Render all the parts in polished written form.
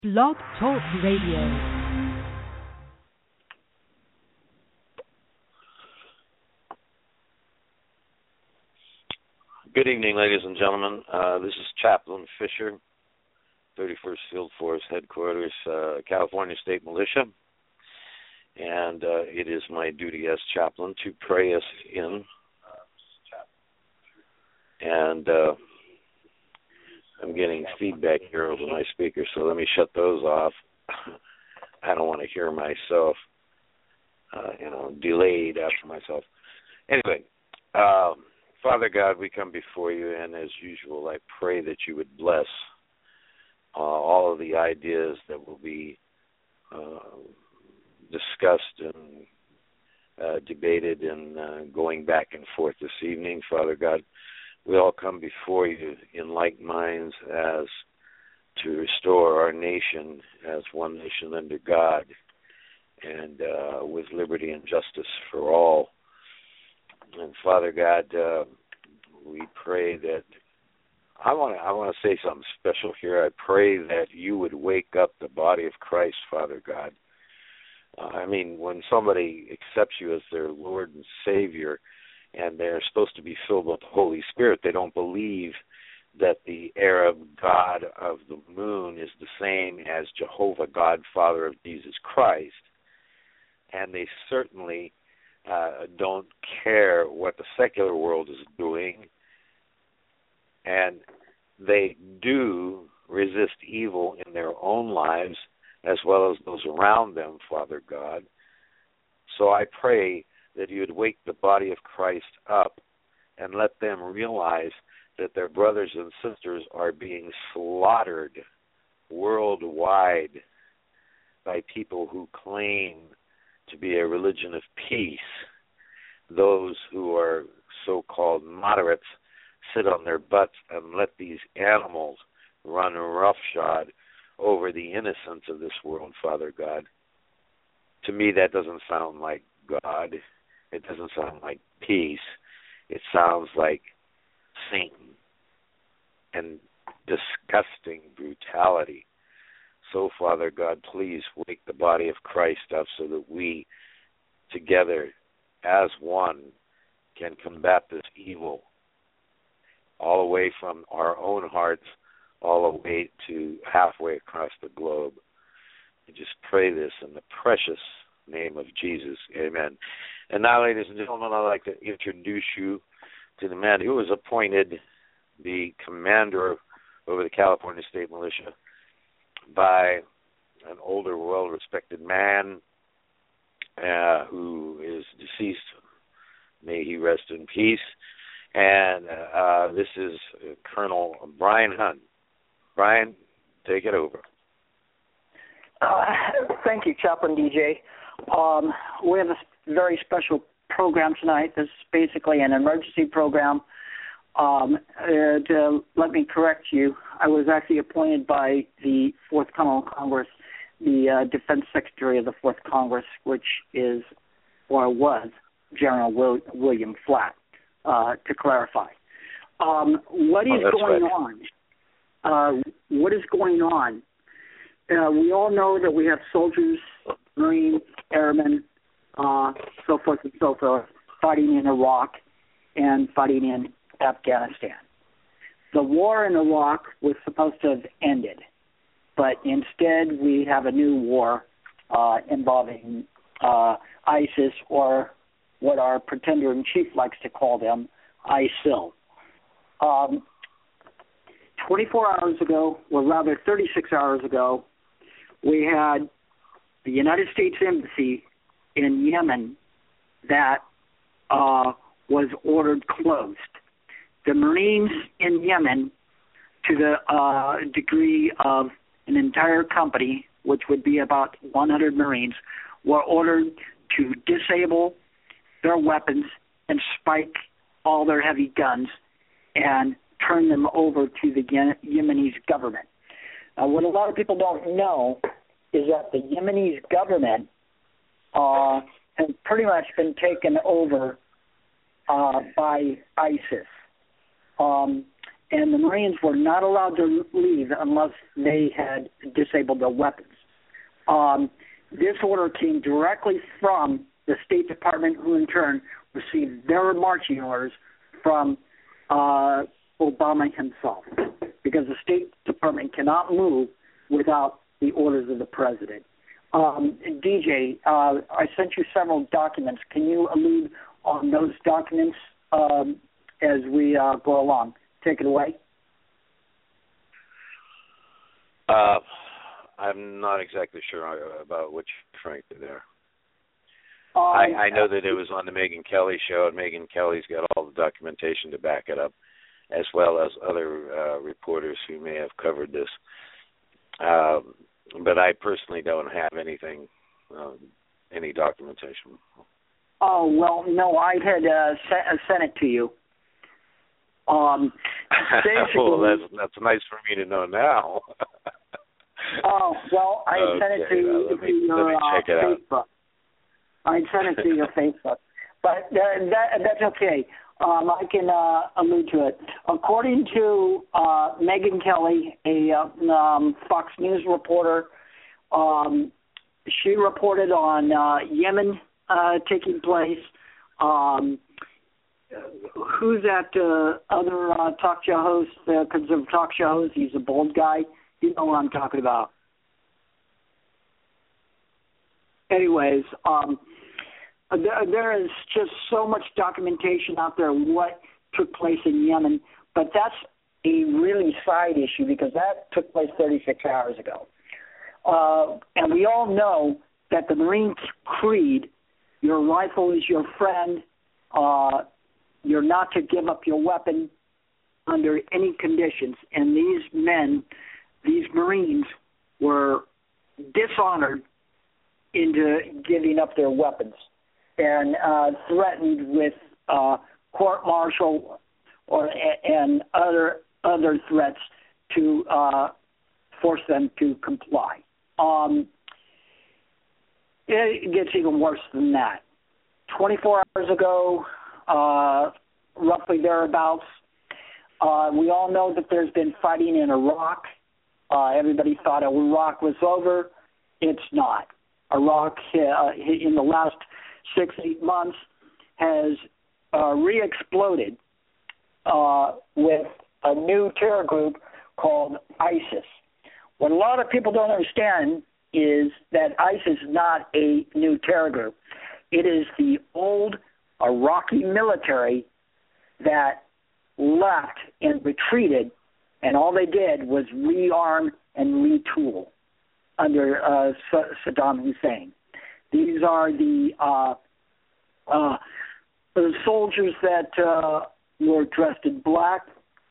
Blog Talk Radio. Good evening, ladies and gentlemen. This is Chaplain Fisher, 31st Field Force Headquarters, California State Militia. And it is my duty as chaplain to pray us in. And I'm getting feedback here over my speaker, so let me shut those off. I don't want to hear myself, delayed after myself. Anyway, Father God, we come before you, and as usual, I pray that you would bless all of the ideas that will be discussed and debated and going back and forth this evening. Father God, we all come before you in like minds as to restore our nation as one nation under God and with liberty and justice for all. And Father God, we pray that I want to say something special here. I pray that you would wake up the body of Christ, Father God. When somebody accepts you as their Lord and Savior, and they're supposed to be filled with the Holy Spirit, they don't believe that the Arab God of the moon is the same as Jehovah, God, Father of Jesus Christ. And they certainly don't care what the secular world is doing, and they do resist evil in their own lives as well as those around them, Father God. So I pray that you would wake the body of Christ up and let them realize that their brothers and sisters are being slaughtered worldwide by people who claim to be a religion of peace. Those who are so-called moderates sit on their butts and let these animals run roughshod over the innocence of this world, Father God. To me, that doesn't sound like God. It doesn't sound like peace. It sounds like Satan and disgusting brutality. So, Father God, please wake the body of Christ up so that we, together as one, can combat this evil all the way from our own hearts all the way to halfway across the globe. I just pray this in the precious name of Jesus. Amen. And now, ladies and gentlemen, I'd like to introduce you to the man who was appointed the commander over the California State Militia by an older, well-respected man who is deceased. May he rest in peace. And this is Colonel Brian Hunt. Brian, take it over. Thank you, Chaplain DJ. We have a very special program tonight. This is basically an emergency program. Let me correct you. I was actually appointed by the Fourth Continental Congress, the Defense Secretary of the Fourth Congress, which is, or was, General William Flatt, to clarify. What is going on? What is going on? We all know that we have soldiers, Marines, airmen, so forth and so forth, fighting in Iraq and fighting in Afghanistan. The war in Iraq was supposed to have ended, but instead we have a new war involving ISIS, or what our pretender-in-chief likes to call them, ISIL. 24 hours ago, or rather 36 hours ago, we had the United States Embassy in Yemen that was ordered closed. The Marines in Yemen, to the degree of an entire company, which would be about 100 Marines, were ordered to disable their weapons and spike all their heavy guns and turn them over to the Yemenis government. What a lot of people don't know is that the Yemenis government has pretty much been taken over by ISIS. and the Marines were not allowed to leave unless they had disabled their weapons. This order came directly from the State Department, who in turn received their marching orders from Obama himself, because the State Department cannot move without the orders of the president. DJ, I sent you several documents. Can you allude on those documents as we go along? Take it away. I'm not exactly sure about what you're referring to there. I know that it was on the Megyn Kelly show, and Megyn Kelly's got all the documentation to back it up, as well as other reporters who may have covered this. But I personally don't have anything, any documentation. Oh, well, no, I had sent it to you. Well, that's nice for me to know now. Oh, well, I sent it to you. Let me check it Facebook. Out. I sent it to your Facebook. But that's okay. I can allude to it. According to Megyn Kelly, a Fox News reporter, she reported on Yemen taking place. Who's that other talk show host, conservative talk show host? He's a bald guy. You know what I'm talking about. Anyways, there is just so much documentation out there what took place in Yemen, but that's a really side issue because that took place 36 hours ago. And we all know that the Marine creed, your rifle is your friend, you're not to give up your weapon under any conditions. And these men, these Marines, were dishonored into giving up their weapons and threatened with court-martial and other threats to force them to comply. It gets even worse than that. 24 hours ago, roughly thereabouts, we all know that there's been fighting in Iraq. Everybody thought Iraq was over. It's not. Iraq, in the last 6-8 months, has re-exploded with a new terror group called ISIS. What a lot of people don't understand is that ISIS is not a new terror group. It is the old Iraqi military that left and retreated, and all they did was rearm and retool under Saddam Hussein. These are the soldiers that were dressed in black,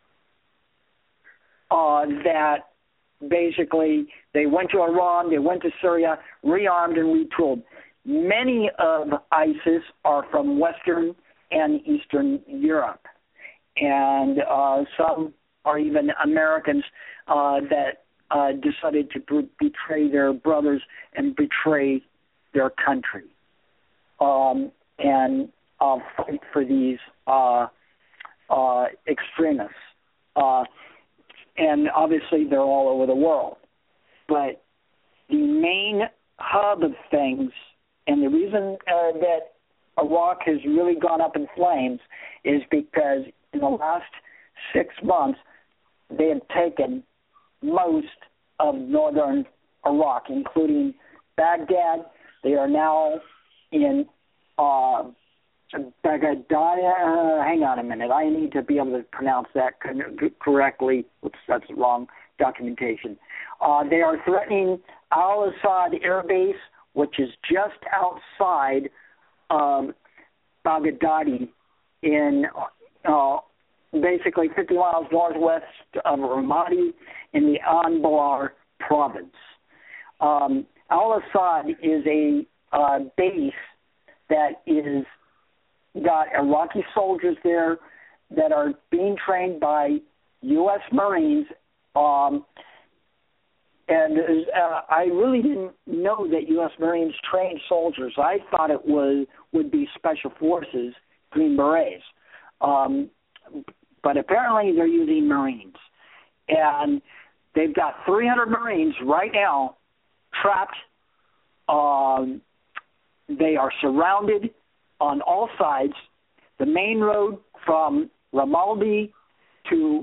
that basically they went to Iran, they went to Syria, rearmed and retooled. Many of ISIS are from Western and Eastern Europe, and some are even Americans that decided to betray their brothers and betray their country and fight for these extremists. And obviously they're all over the world. But the main hub of things, and the reason that Iraq has really gone up in flames is because in the last 6 months they have taken most of northern Iraq, including Baghdad. They are now in Baghdad. Hang on a minute. I need to be able to pronounce that correctly. Oops, that's the wrong documentation. They are threatening Al-Assad Air Base, which is just outside Baghdadi in basically 50 miles northwest of Ramadi in the Anbar province. Al-Assad is a base that is got Iraqi soldiers there that are being trained by U.S. Marines, and I really didn't know that U.S. Marines trained soldiers. I thought it would be Special Forces, Green Berets. but apparently they're using Marines. And they've got 300 Marines right now trapped. They are surrounded on all sides. The main road from Ramaldi to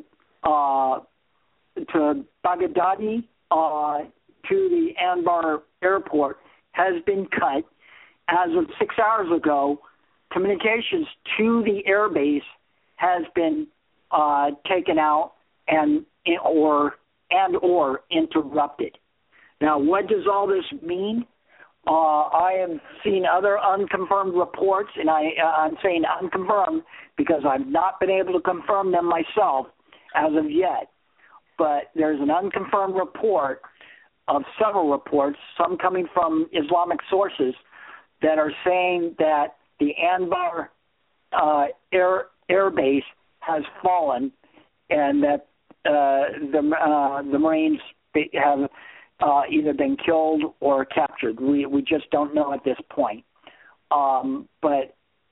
Baghdadi to the Anbar airport has been cut. As of 6 hours ago, communications to the airbase has been taken out and or interrupted. Now, what does all this mean? I have seen other unconfirmed reports, and I'm saying unconfirmed because I've not been able to confirm them myself as of yet. But there's an unconfirmed report of several reports, some coming from Islamic sources, that are saying that the Anbar air base has fallen, and that the Marines have either been killed or captured. We just don't know at this point. But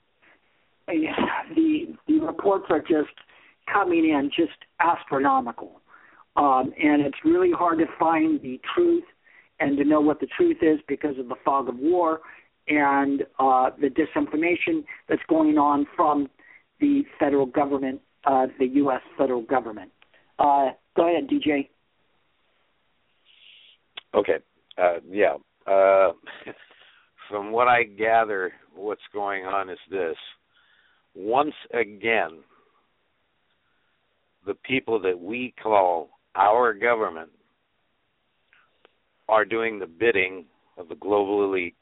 the reports are just coming in just astronomical. And it's really hard to find the truth and to know what the truth is because of the fog of war and the disinformation that's going on from the federal government, the U.S. federal government. Go ahead, DJ. Okay. From what I gather, what's going on is this. Once again, the people that we call our government are doing the bidding of the global elite,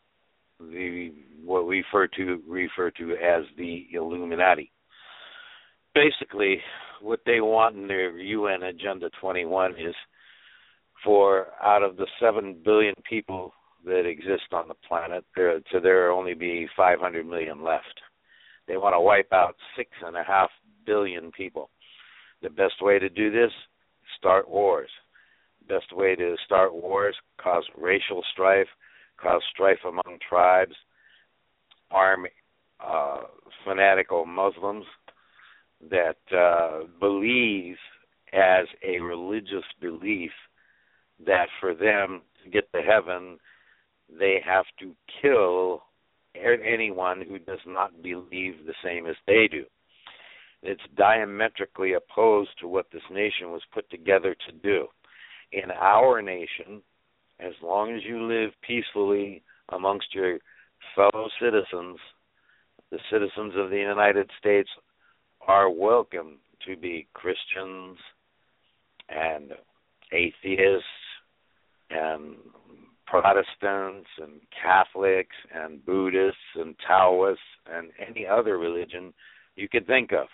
what we refer to as the Illuminati. Basically, what they want in their UN Agenda 21 is for out of the 7 billion people that exist on the planet, there only be 500 million left. They want to wipe out 6.5 billion people. The best way to do this, start wars. Best way to start wars, cause racial strife, cause strife among tribes, arm fanatical Muslims that believe as a religious belief that for them to get to heaven, they have to kill anyone who does not believe the same as they do. It's diametrically opposed to what this nation was put together to do. In our nation, as long as you live peacefully amongst your fellow citizens, the citizens of the United States are welcome to be Christians and atheists and Protestants and Catholics and Buddhists and Taoists and any other religion you could think of.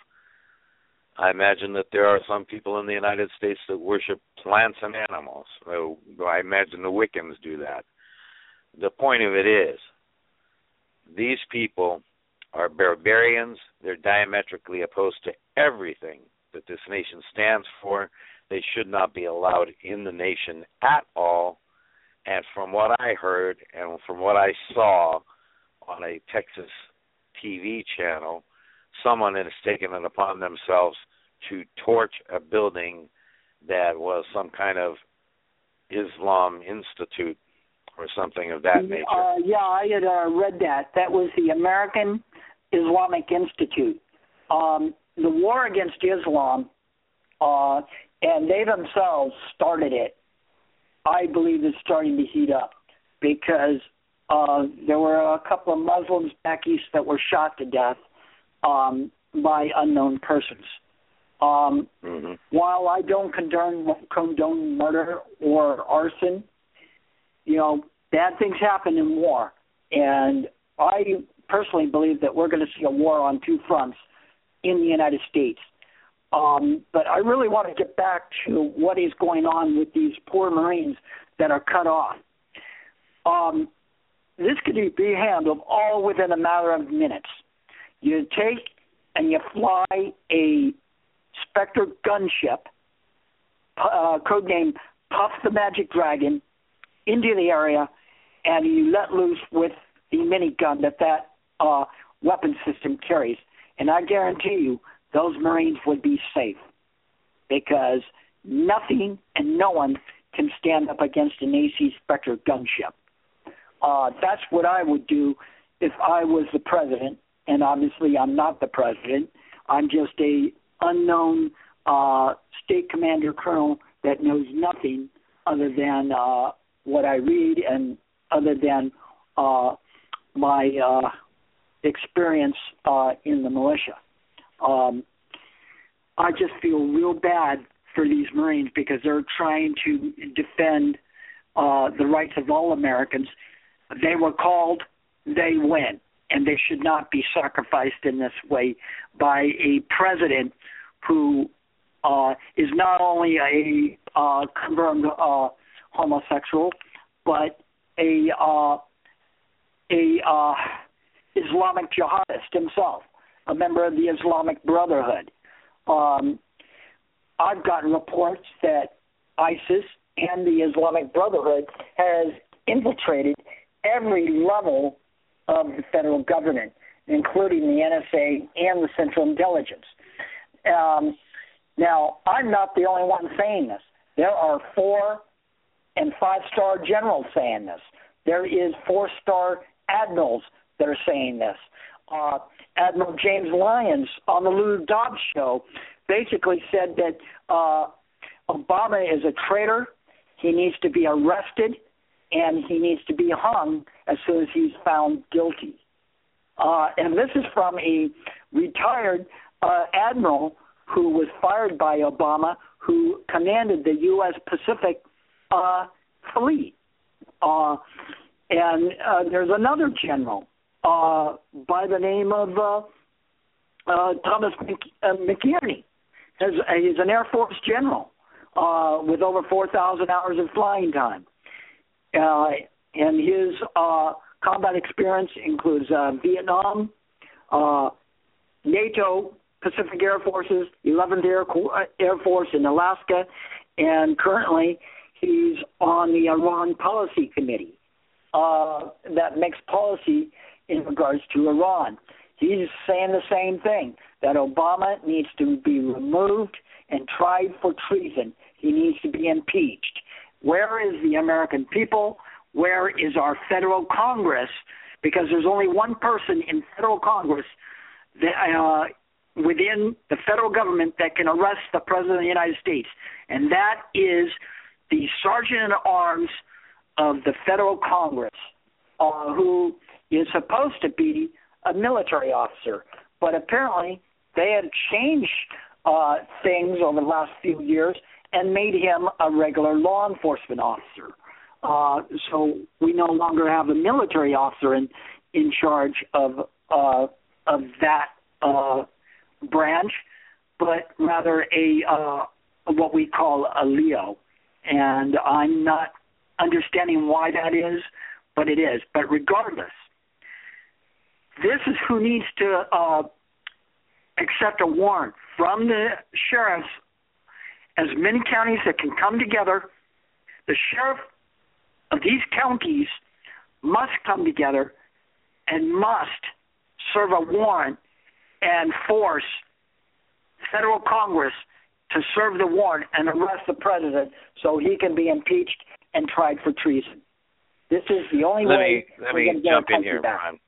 I imagine that there are some people in the United States that worship plants and animals. So I imagine the Wiccans do that. The point of it is, these people are barbarians. They're diametrically opposed to everything that this nation stands for. They should not be allowed in the nation at all. And from what I heard and from what I saw on a Texas TV channel, someone has taken it upon themselves to torch a building that was some kind of Islam Institute or something of that nature. I had read that. That was the American Islamic Institute. The war against Islam, and they themselves started it, I believe is starting to heat up because there were a couple of Muslims back east that were shot to death by unknown persons. While I don't condone murder or arson, bad things happen in war. And I personally believe that we're going to see a war on two fronts in the United States. But I really want to get back to what is going on with these poor Marines that are cut off. This could be handled all within a matter of minutes. You take and you fly a Spectre gunship, codenamed Puff the Magic Dragon, into the area, and you let loose with the minigun that weapon system carries. And I guarantee you those Marines would be safe, because nothing and no one can stand up against an AC Spectre gunship. That's what I would do if I was the president, and obviously I'm not the president. I'm just a unknown state commander colonel that knows nothing other than what I read and other than my experience in the militia. I just feel real bad for these Marines because they're trying to defend the rights of all Americans. They were called, they win, and they should not be sacrificed in this way by a president who is not only a confirmed homosexual, but a Islamic jihadist himself, a member of the Islamic Brotherhood. I've gotten reports that ISIS and the Islamic Brotherhood has infiltrated every level of the federal government, including the NSA and the Central Intelligence. Now, I'm not the only one saying this. There are 4- and 5-star generals saying this. There is 4-star admirals that are saying this. Admiral James Lyons on the Lou Dobbs show basically said that Obama is a traitor. He needs to be arrested, and he needs to be hung as soon as he's found guilty. And this is from a retired admiral who was fired by Obama, who commanded the U.S. Pacific Fleet. And there's another general by the name of Thomas McInerney. He's an Air Force general with over 4,000 hours of flying time. And his combat experience includes Vietnam, NATO, Pacific Air Forces, 11th Air Force in Alaska, and currently he's on the Iran Policy Committee that makes policy in regards to Iran. He's saying the same thing, that Obama needs to be removed and tried for treason. He needs to be impeached. Where is the American people? Where is our federal Congress? Because there's only one person in federal Congress that, within the federal government that can arrest the President of the United States, and that is the Sergeant-at-Arms of the federal Congress, who is supposed to be a military officer. But apparently they have changed things over the last few years and made him a regular law enforcement officer. So we no longer have a military officer in charge of that branch, but rather a what we call a Leo. And I'm not understanding why that is, but it is. But regardless, this is who needs to accept a warrant from the sheriffs, as many counties that can come together. The sheriff of these counties must come together and must serve a warrant and force federal Congress to serve the warrant and arrest the president so he can be impeached and tried for treason. This is the only way we're going to get our country back. Brian.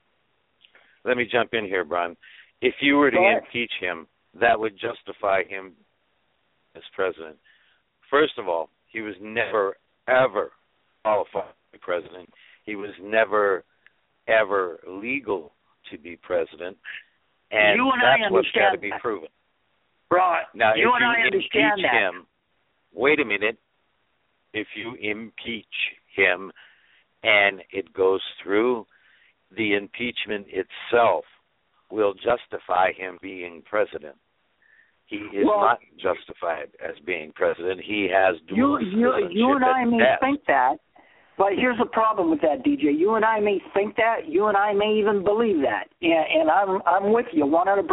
Let me jump in here, Brian. If you were to impeach him, that would justify him as president. First of all, he was never, ever qualified to be president. He was never, ever legal to be president. And that's what's got to be proven. Right. Now, you if and I understand impeach him, wait a minute. If you impeach him and it goes through, the impeachment itself will justify him being president. He is not justified as being president. He has dual citizenship. You and I may think that, but here's the problem with that, DJ. You and I may think that. You and I may even believe that, and I'm with you 100%.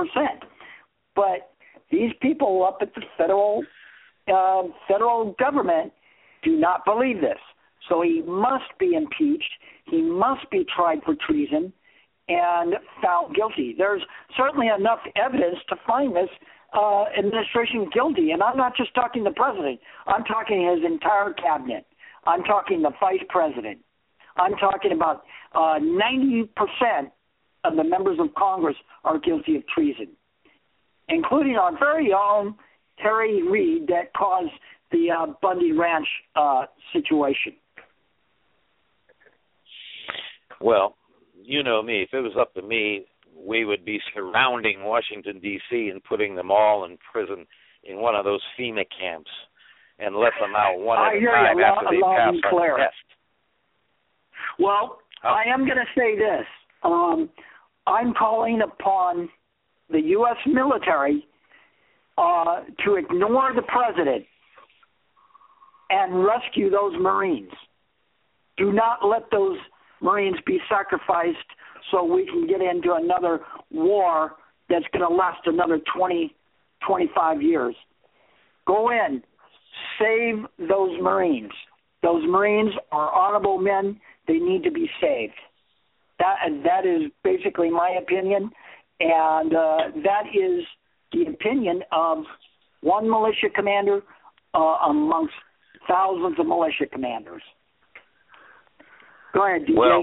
But these people up at the federal government do not believe this. So he must be impeached. He must be tried for treason, and found guilty. There's certainly enough evidence to find this administration guilty. And I'm not just talking the president. I'm talking his entire cabinet. I'm talking the vice president. I'm talking about 90% of the members of Congress are guilty of treason, including our very own Terry Reid that caused the Bundy Ranch situation. Well, you know me. If it was up to me, we would be surrounding Washington, D.C. and putting them all in prison in one of those FEMA camps and let them out one at a time after they pass our test. Well, I am going to say this. I'm calling upon the U.S. military to ignore the president and rescue those Marines. Do not let those Marines be sacrificed so we can get into another war that's going to last another 20, 25 years. Go in. Save those Marines. Those Marines are honorable men. They need to be saved. That is basically my opinion, and that is the opinion of one militia commander amongst thousands of militia commanders. Go ahead, DJ. Well,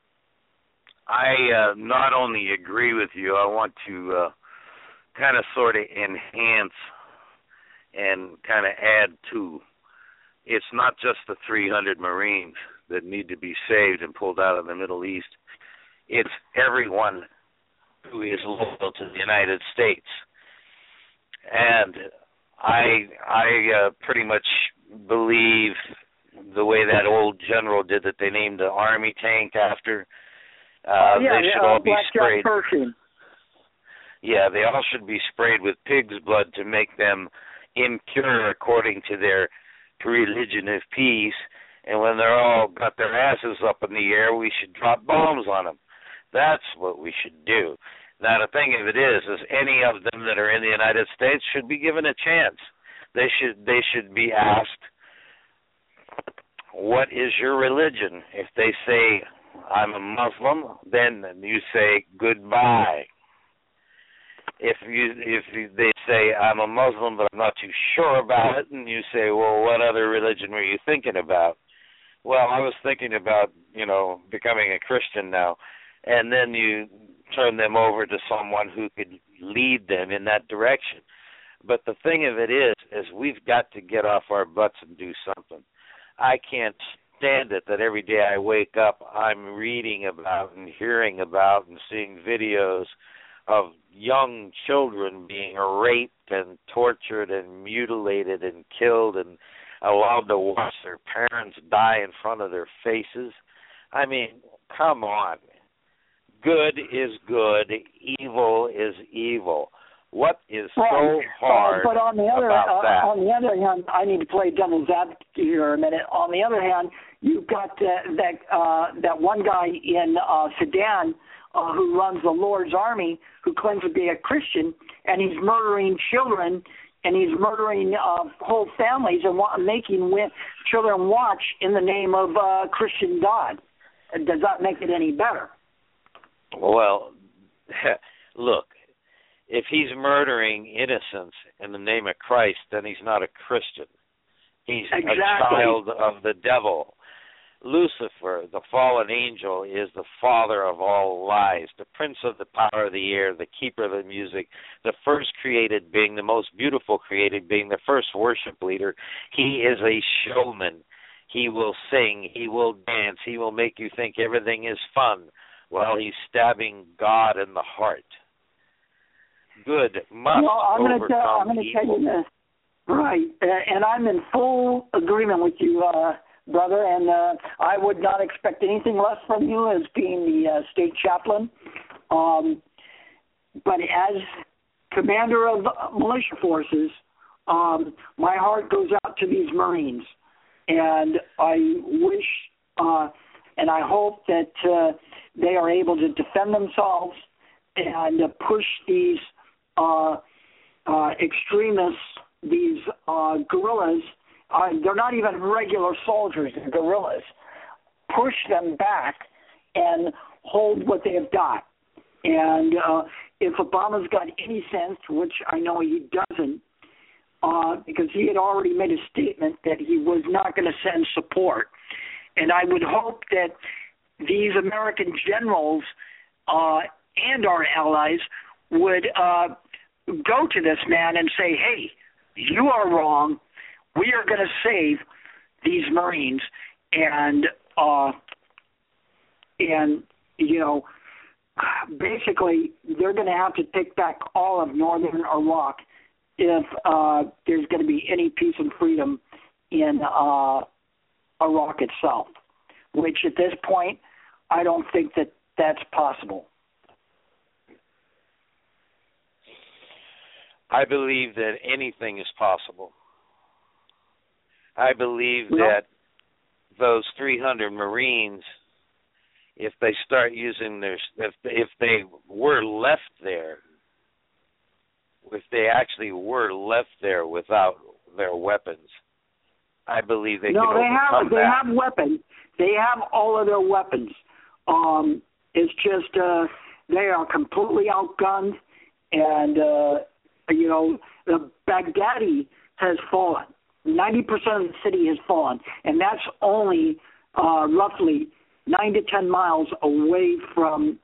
I not only agree with you, I want to kind of sort of enhance and kind of add to. It's not just the 300 Marines that need to be saved and pulled out of the Middle East. It's everyone who is loyal to the United States. And I pretty much believe the way that old general did that they named the Army tank after. They should all be sprayed. Yeah, they all should be sprayed with pig's blood to make them impure according to their religion of peace. And when they're all got their asses up in the air, we should drop bombs on them. That's what we should do. Now, the thing of it is any of them that are in the United States should be given a chance. They should be asked, what is your religion? If they say, I'm a Muslim, then you say goodbye. If they say, I'm a Muslim, but I'm not too sure about it, and you say, well, what other religion were you thinking about? Well, I was thinking about, becoming a Christian now. And then you turn them over to someone who could lead them in that direction. But the thing of it is we've got to get off our butts and do something. I can't stand it that every day I wake up, I'm reading about and hearing about and seeing videos of young children being raped and tortured and mutilated and killed and allowed to watch their parents die in front of their faces. I mean, come on. Good is good, evil is evil. What is so hard but on the other, about that? On the other hand, I need to play devil's advocate here a minute. On the other hand, you've got that one guy in Sudan who runs the Lord's Army who claims to be a Christian, and he's murdering children, and he's murdering whole families and making children watch in the name of Christian God. Does that make it any better? Well, look, if he's murdering innocents in the name of Christ, then he's not a Christian. He's a child of the devil. Lucifer, the fallen angel, is the father of all lies, the prince of the power of the air, the keeper of the music, the first created being, the most beautiful created being, the first worship leader. He is a showman. He will sing. He will dance. He will make you think everything is fun while he's stabbing God in the heart. Good must overcome evil. I'm going to tell you this. Right, and I'm in full agreement with you, brother, and I would not expect anything less from you as being the state chaplain. But as commander of militia forces, my heart goes out to these Marines, and I wish and I hope that they are able to defend themselves and push these extremists, these guerrillas. They're not even regular soldiers, they're guerrillas. Push them back and hold what they have got. And if Obama's got any sense, which I know he doesn't, because he had already made a statement that he was not going to send support. And I would hope that these American generals and our allies would go to this man and say, hey, you are wrong. We are going to save these Marines. And you know, basically they're going to have to take back all of northern Iraq if there's going to be any peace and freedom in Iraq itself, which at this point I don't think that that's possible. I believe that anything is possible. I believe that those 300 Marines, if they start using if they were left there, if they actually were left there without their weapons, I believe they can overcome that. They have weapons. They have all of their weapons. It's just they are completely outgunned, and you know, the Baghdadi has fallen. 90% of the city has fallen, and that's only roughly 9 to 10 miles away from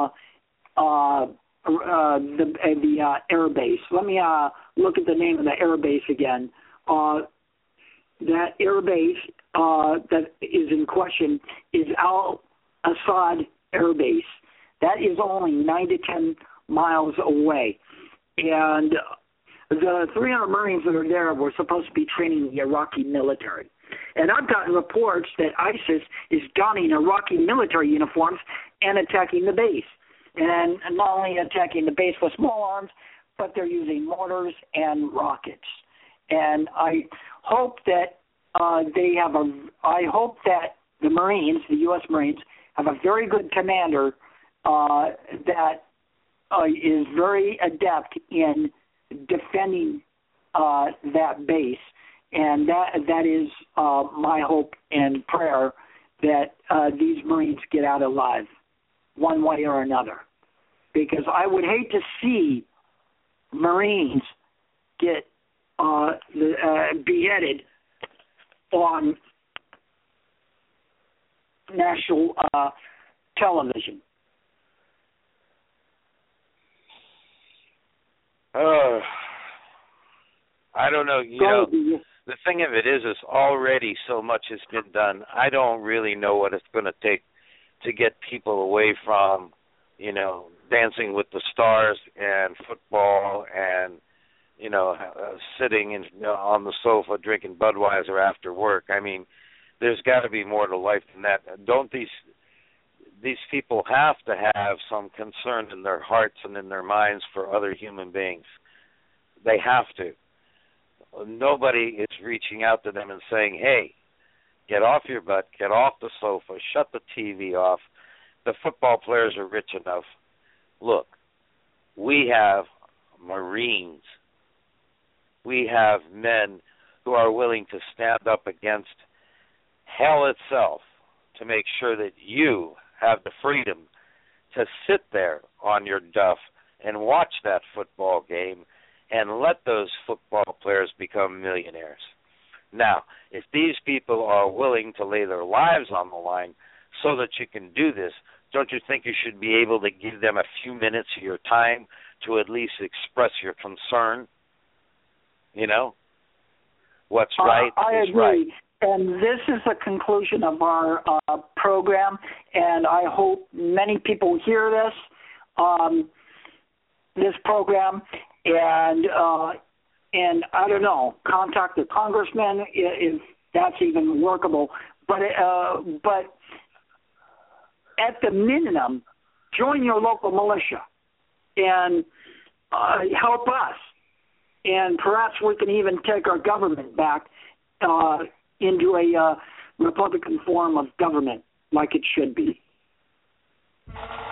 the air base. Let me look at the name of the air base again. That air base that is in question is Al-Assad Air Base. That is only 9 to 10 miles away. And the 300 Marines that are there were supposed to be training the Iraqi military. And I've gotten reports that ISIS is donning Iraqi military uniforms and attacking the base. And not only attacking the base with small arms, but they're using mortars and rockets. And I hope that I hope that the Marines, the U.S. Marines, have a very good commander that is very adept in defending that base, and that is my hope and prayer that these Marines get out alive, one way or another, because I would hate to see Marines get beheaded on national television. I don't know. You know, the thing of it is already so much has been done. I don't really know what it's going to take to get people away from, you know, Dancing with the Stars and football and, you know, sitting on the sofa drinking Budweiser after work. I mean, there's got to be more to life than that. Don't these people have to have some concern in their hearts and in their minds for other human beings? They have to. Nobody is reaching out to them and saying, hey, get off your butt, get off the sofa, shut the TV off. The football players are rich enough. Look, we have Marines. We have men who are willing to stand up against hell itself to make sure that you have the freedom to sit there on your duff and watch that football game and let those football players become millionaires. Now, if these people are willing to lay their lives on the line so that you can do this, don't you think you should be able to give them a few minutes of your time to at least express your concern? You know, what's right is agree. Right. And this is the conclusion of our program, and I hope many people hear this program, and I don't know, contact the congressman if that's even workable. But at the minimum, join your local militia and help us. And perhaps we can even take our government back into a Republican form of government like it should be.